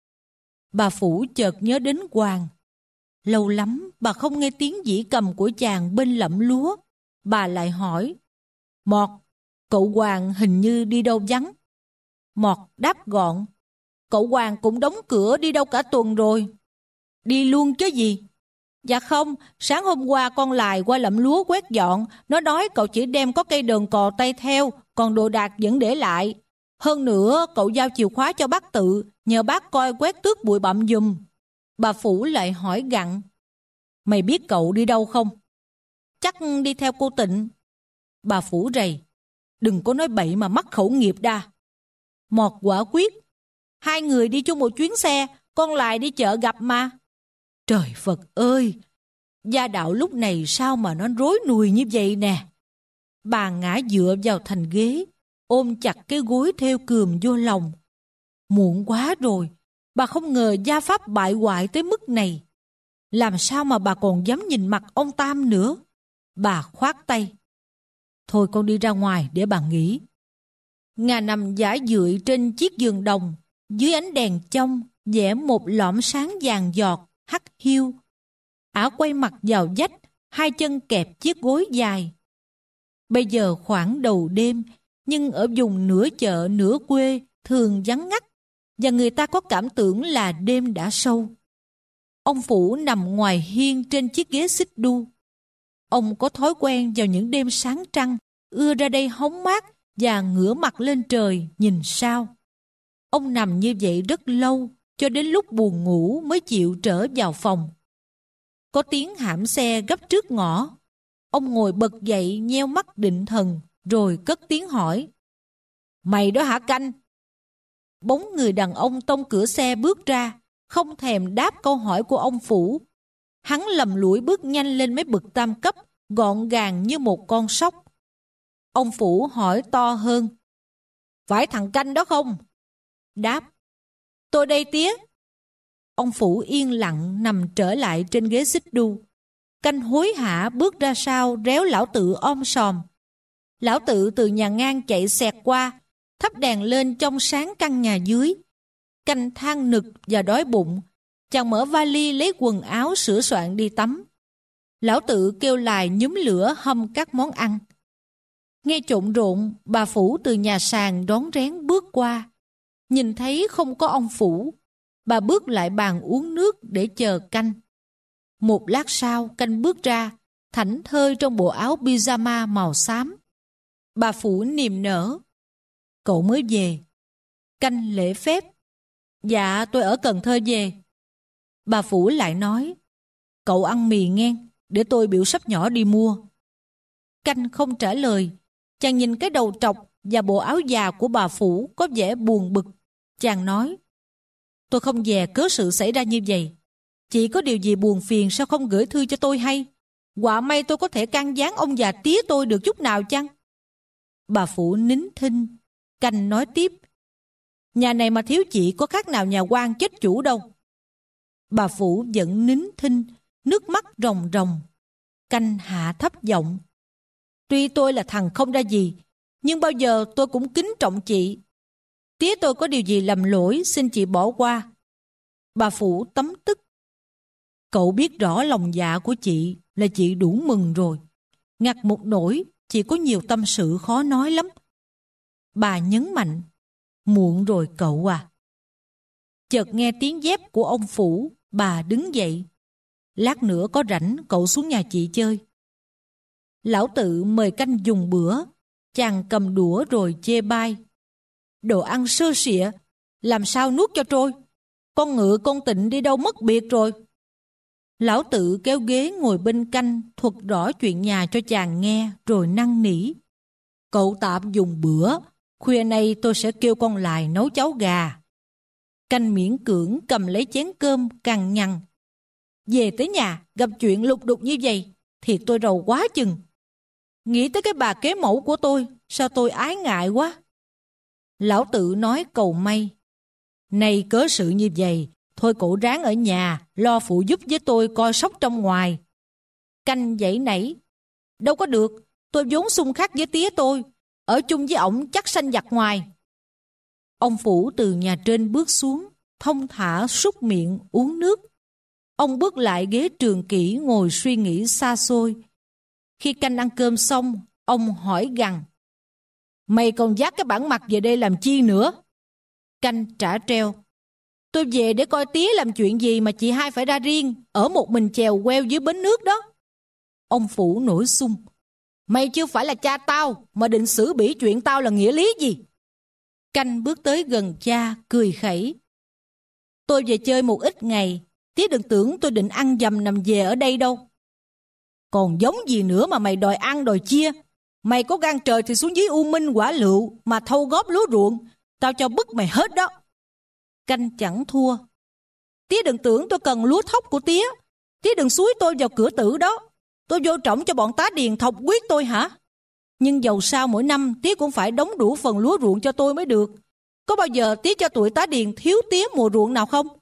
Bà Phủ chợt nhớ đến Hoàng. Lâu lắm bà không nghe tiếng dĩ cầm của chàng bên lẫm lúa. Bà lại hỏi. Mọt, cậu Hoàng hình như đi đâu vắng. Mọt đáp gọn. Cậu Hoàng cũng đóng cửa đi đâu cả tuần rồi. Đi luôn chứ gì? Dạ không, sáng hôm qua con Lài qua lẫm lúa quét dọn. Nó nói cậu chỉ đem có cây đờn cò tay theo, còn đồ đạc vẫn để lại. Hơn nữa cậu giao chìa khóa cho bác Tự, nhờ bác coi quét tước bụi bặm giùm. Bà Phủ lại hỏi gặng. Mày biết cậu đi đâu không? Chắc đi theo cô Tịnh. Bà Phủ rầy. Đừng có nói bậy mà mắc khẩu nghiệp đa. Mọt quả quyết. 2 người đi chung một chuyến xe, con Lài đi chợ gặp mà. Trời Phật ơi! Gia đạo lúc này sao mà nó rối nùi như vậy nè. Bà ngã dựa vào thành ghế, ôm chặt cái gối theo cườm vô lòng. Muộn quá rồi, bà không ngờ gia pháp bại hoại tới mức này. Làm sao mà bà còn dám nhìn mặt ông Tam nữa? Bà khoát tay. Thôi con đi ra ngoài để bà nghỉ. Ngà nằm giải dựa trên chiếc giường đồng, dưới ánh đèn trong vẽ một lõm sáng vàng giọt, hắt hiu. Ả quay mặt vào vách, 2 chân kẹp chiếc gối dài. Bây giờ khoảng đầu đêm, nhưng ở vùng nửa chợ nửa quê thường vắng ngắt, và người ta có cảm tưởng là đêm đã sâu. Ông Phủ nằm ngoài hiên trên chiếc ghế xích đu. Ông có thói quen vào những đêm sáng trăng, ưa ra đây hóng mát và ngửa mặt lên trời nhìn sao. Ông nằm như vậy rất lâu, cho đến lúc buồn ngủ mới chịu trở vào phòng. Có tiếng hãm xe gấp trước ngõ. Ông ngồi bật dậy nheo mắt định thần, rồi cất tiếng hỏi. Mày đó hả Canh? Bóng người đàn ông tông cửa xe bước ra, không thèm đáp câu hỏi của ông Phủ. Hắn lầm lũi bước nhanh lên mấy bậc tam cấp, gọn gàng như một con sóc. Ông Phủ hỏi to hơn. Phải thằng Canh đó không? Đáp. Tôi đây tía. Ông Phủ yên lặng nằm trở lại trên ghế xích đu. Canh hối hả bước ra sau réo lão Tự om sòm. Lão Tự từ nhà ngang chạy xẹt qua, thắp đèn lên trong sáng căn nhà dưới. Canh than nực và đói bụng. Chàng mở vali lấy quần áo sửa soạn đi tắm. Lão Tự kêu Lài nhúm lửa hâm các món ăn. Nghe trộn rộn, bà Phủ từ nhà sàn rón rén bước qua. Nhìn thấy không có ông Phủ, bà bước lại bàn uống nước để chờ Canh. Một lát sau Canh bước ra, thảnh thơi trong bộ áo pyjama màu xám. Bà Phủ niềm nở. Cậu mới về. Canh lễ phép. Dạ tôi ở Cần Thơ về. Bà Phủ lại nói. Cậu ăn mì nghe, để tôi biểu sắp nhỏ đi mua. Canh không trả lời. Chàng nhìn cái đầu trọc và bộ áo già của bà Phủ có vẻ buồn bực. Chàng nói. Tôi không dè cớ sự xảy ra như vậy. Chị có điều gì buồn phiền sao không gửi thư cho tôi hay? Quả may tôi có thể can gián ông già tía tôi được chút nào chăng? Bà Phủ nín thinh. Canh nói tiếp. Nhà này mà thiếu chị có khác nào nhà quan chết chủ đâu. Bà Phủ vẫn nín thinh, nước mắt ròng ròng. Canh hạ thấp giọng. Tuy tôi là thằng không ra gì, nhưng bao giờ tôi cũng kính trọng chị. Tía tôi có điều gì lầm lỗi xin chị bỏ qua. Bà Phủ tấm tức. Cậu biết rõ lòng dạ của chị là chị đủ mừng rồi. Ngặt một nỗi, chị có nhiều tâm sự khó nói lắm. Bà nhấn mạnh. Muộn rồi cậu à. Chợt nghe tiếng dép của ông Phủ, bà đứng dậy. Lát nữa có rảnh cậu xuống nhà chị chơi. Lão Tự mời Canh dùng bữa. Chàng cầm đũa rồi chê bai. Đồ ăn sơ sịa, làm sao nuốt cho trôi. Con Ngự con Tịnh đi đâu mất biệt rồi. Lão Tự kéo ghế ngồi bên Canh, thuật rõ chuyện nhà cho chàng nghe, rồi năn nỉ. Cậu tạm dùng bữa, khuya nay tôi sẽ kêu con Lài nấu cháo gà. Canh miễn cưỡng cầm lấy chén cơm cằn nhằn. Về tới nhà gặp chuyện lục đục như vậy thì tôi rầu quá chừng. Nghĩ tới cái bà kế mẫu của tôi, sao tôi ái ngại quá. Lão Tự nói cầu may. Này cớ sự như vậy, thôi cậu ráng ở nhà, lo phụ giúp với tôi coi sóc trong ngoài. Canh giãy nảy. Đâu có được, tôi vốn xung khắc với tía tôi, ở chung với ổng chắc sanh giặc ngoài. Ông Phủ từ nhà trên bước xuống, thong thả súc miệng uống nước. Ông bước lại ghế trường kỷ ngồi suy nghĩ xa xôi. Khi Canh ăn cơm xong, ông hỏi gằn. Mày còn dắt cái bản mặt về đây làm chi nữa? Canh trả treo. Tôi về để coi tía làm chuyện gì mà chị hai phải ra riêng, ở một mình chèo queo dưới bến nước đó. Ông Phủ nổi xung. Mày chưa phải là cha tao, mà định xử bỉ chuyện tao là nghĩa lý gì? Canh bước tới gần cha, cười khẩy. Tôi về chơi một ít ngày, tía đừng tưởng tôi định ăn dầm nằm về ở đây đâu. Còn giống gì nữa mà mày đòi ăn đòi chia? Mày có gan trời thì xuống dưới U Minh Quả Lựu mà thâu góp lúa ruộng, tao cho bứt mày hết đó. Canh chẳng thua. Tía đừng tưởng tôi cần lúa thóc của tía. Tía đừng xúi tôi vào cửa tử đó. Tôi vô trọng cho bọn tá điền thọc quyết tôi hả? Nhưng dầu sao mỗi năm tía cũng phải đóng đủ phần lúa ruộng cho tôi mới được. Có bao giờ tía cho tụi tá điền thiếu tía mùa ruộng nào không?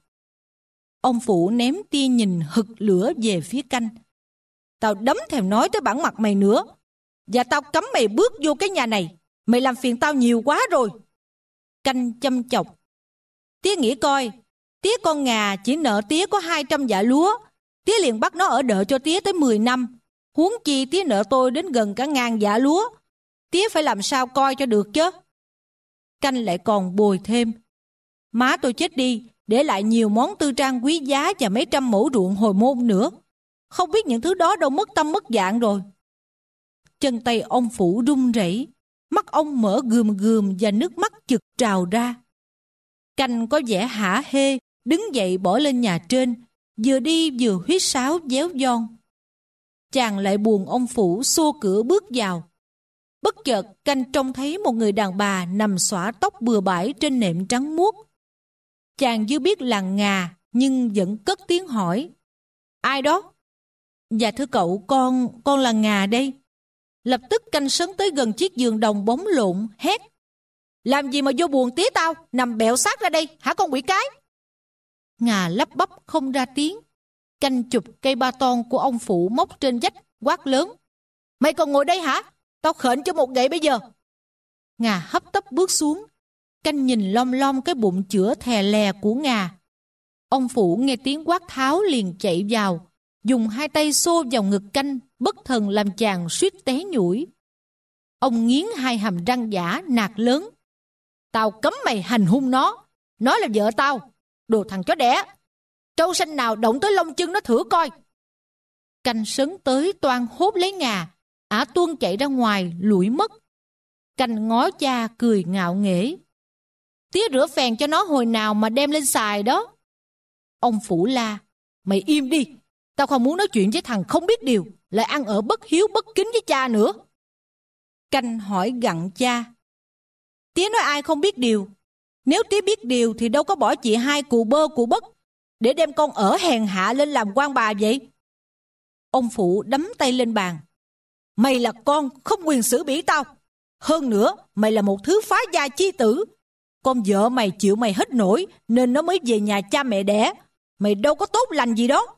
Ông Phụ ném tia nhìn hực lửa về phía Canh. Tao đấm thèm nói tới bản mặt mày nữa. Và tao cấm mày bước vô cái nhà này. Mày làm phiền tao nhiều quá rồi. Canh châm chọc. Tía nghĩ coi, tía con Ngà chỉ nợ tía có 200 dạ lúa. Tía liền bắt nó ở đợ cho tía tới 10 năm. Huống chi tía nợ tôi đến gần cả 1000 dạ lúa. Tía phải làm sao coi cho được chứ. Canh lại còn bồi thêm. Má tôi chết đi, để lại nhiều món tư trang quý giá và mấy trăm mẫu ruộng hồi môn nữa. Không biết những thứ đó đâu mất tâm mất dạng rồi. Chân tay ông Phủ run rẩy, mắt ông mở gườm gườm và nước mắt chực trào ra. Canh có vẻ hả hê, đứng dậy bỏ lên nhà trên, vừa đi vừa huýt sáo véo von. Chàng lại buồn ông Phủ xô cửa bước vào. Bất chợt Canh trông thấy một người đàn bà nằm xõa tóc bừa bãi trên nệm trắng muốt. Chàng chưa biết là Ngà nhưng vẫn cất tiếng hỏi. Ai đó? Dạ thưa cậu, con là Ngà đây. Lập tức Canh sấn tới gần chiếc giường đồng bóng lộn, hét. Làm gì mà vô buồng tía tao, nằm bẹo sát ra đây, hả con quỷ cái? Ngà lắp bắp không ra tiếng. Canh chụp cây ba ton của ông Phụ móc trên vách, quát lớn. Mày còn ngồi đây hả? Tao khệnh cho một gậy bây giờ. Ngà hấp tấp bước xuống. Canh nhìn lom lom cái bụng chữa thè lè của Ngà. Ông Phụ nghe tiếng quát tháo liền chạy vào, dùng hai tay xô vào ngực Canh, bất thần làm chàng suýt té nhũi. Ông nghiến hai hàm răng giả nạt lớn. Tao cấm mày hành hung nó là vợ tao, đồ thằng chó đẻ. Trâu xanh nào động tới lông chân nó thử coi. Canh sấn tới toan hốt lấy Ngà, ả tuôn chạy ra ngoài lủi mất. Canh ngó cha cười ngạo nghễ. Tía rửa phèn cho nó hồi nào mà đem lên xài đó. Ông Phủ la. Mày im đi, tao không muốn nói chuyện với thằng không biết điều, lại ăn ở bất hiếu bất kính với cha nữa. Canh hỏi gặng cha. Tía nói ai không biết điều? Nếu tía biết điều thì đâu có bỏ chị hai cù bơ cù bất để đem con ở hèn hạ lên làm quan bà vậy? Ông Phụ đấm tay lên bàn. Mày là con không quyền xử bỉ tao. Hơn nữa mày là một thứ phá gia chi tử. Con vợ mày chịu mày hết nổi nên nó mới về nhà cha mẹ đẻ. Mày đâu có tốt lành gì đó.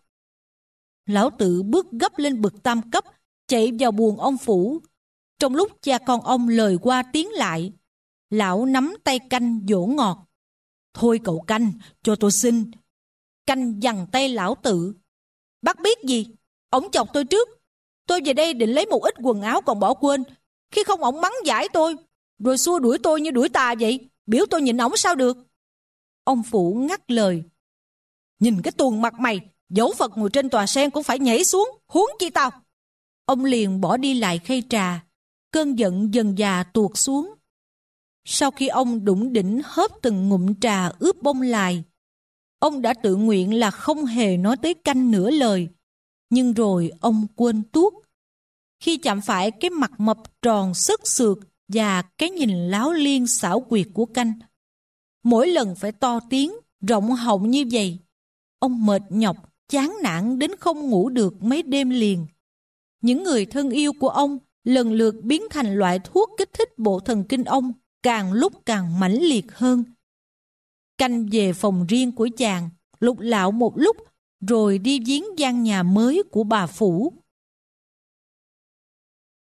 Lão Tự bước gấp lên bậc tam cấp, chạy vào buồng ông Phủ. Trong lúc cha con ông lời qua tiếng lại, lão nắm tay Canh dỗ ngọt. Thôi cậu Canh, cho tôi xin. Canh giằng tay lão Tự. Bác biết gì? Ổng chọc tôi trước. Tôi về đây định lấy một ít quần áo còn bỏ quên. Khi không ổng mắng giải tôi, rồi xua đuổi tôi như đuổi tà vậy. Biểu tôi nhịn ổng sao được? Ông Phụ ngắt lời. Nhìn cái tuồng mặt mày, dẫu Phật ngồi trên tòa sen cũng phải nhảy xuống, huống chi tao. Ông liền bỏ đi lại khay trà. Cơn giận dần dà tuột xuống. Sau khi ông đủng đỉnh hớp từng ngụm trà ướp bông lài, ông đã tự nguyện là không hề nói tới Canh nửa lời. Nhưng rồi ông quên tuốt. Khi chạm phải cái mặt mập tròn xức xược và cái nhìn láo liên xảo quyệt của Canh, mỗi lần phải to tiếng, rộng họng như vậy, ông mệt nhọc, chán nản đến không ngủ được mấy đêm liền. Những người thân yêu của ông lần lượt biến thành loại thuốc kích thích bộ thần kinh ông càng lúc càng mãnh liệt hơn. Canh về phòng riêng của chàng, lục lạo một lúc, rồi đi viếng gian nhà mới của bà Phủ.